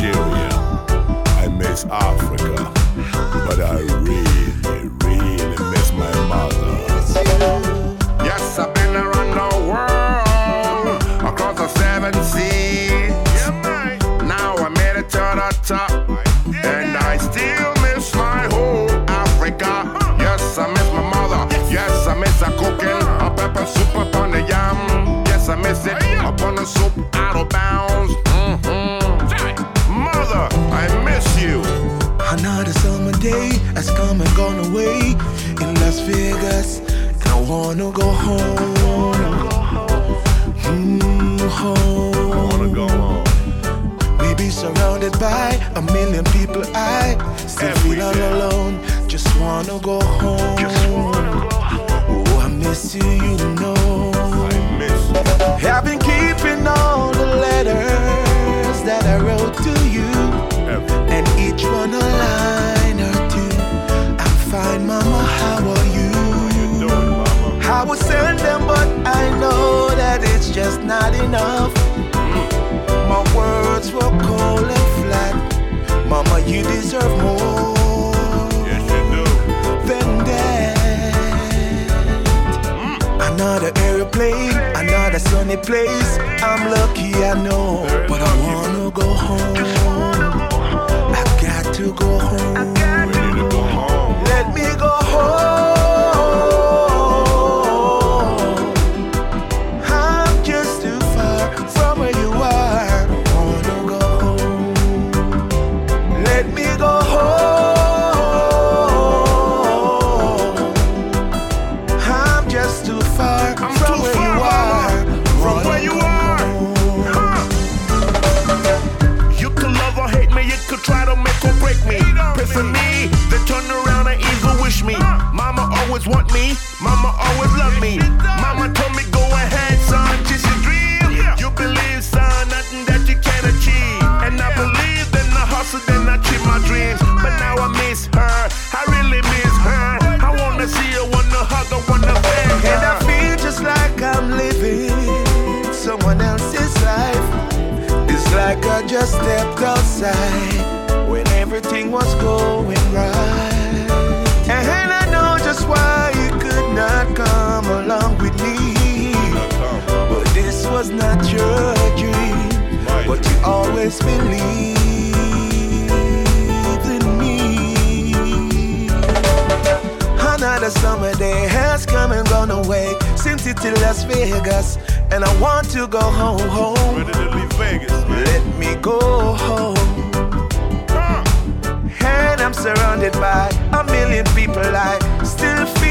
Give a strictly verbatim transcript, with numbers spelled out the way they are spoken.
Nigeria. I miss Africa. But I really, really miss my mother. Yes, I've been around the world, across the seven seas. Now I made it to the top, and I still miss my whole Africa. Yes, I miss my mother. Yes, I miss her cooking a pepper soup up on the yam. Yes, I miss it up on the soup out of bounds. Mm-hmm. Mother, I miss you. Another summer day has come and gone away in Las Vegas. And I wanna go home. Mm, home. I wanna go home. Baby, surrounded by a million people, I still Every feel all day. alone. Just wanna go home. Just wanna go home. Oh, I miss you, you know. I miss you. I've been keeping all the letters that I wrote to you. And each one a line or two. I'm fine, mama, how are you? How you doing, mama? I would send them, but I know that it's just not enough. Mm. My words were cold and flat. Mama, you deserve more. Yes, you do. Than that. Mm. Another airplane, another sunny place. I'm lucky, I know, but I wanna go home. To go home. We need to go home. Let me go home. I'm just too far from where you are. I wanna go home. Let me go home. I'm just too far I'm from too where far, you are. from where you are. Huh. You can love or hate me, you could try to make or break me. Pray for me, then turn around and evil wish me. Mama always want me, mama always love me. Mama told me go ahead, son, chase your dream. You believe, son, nothing that you can't achieve. And I believe in the hustle, then I achieve my dreams. But now I miss her, I really miss her. I wanna see her, wanna hug her, wanna beg her. And I feel just like I'm living someone else's life. It's like I just stepped outside when everything was going right. And I know just why you could not come along with me. But this was not your dream. But you always believed in me. Another summer day has come and gone away since it's in Las Vegas. And I want to go home, home. Ready to leave Vegas, man. Let me go home. And I'm surrounded by a million people. I still feel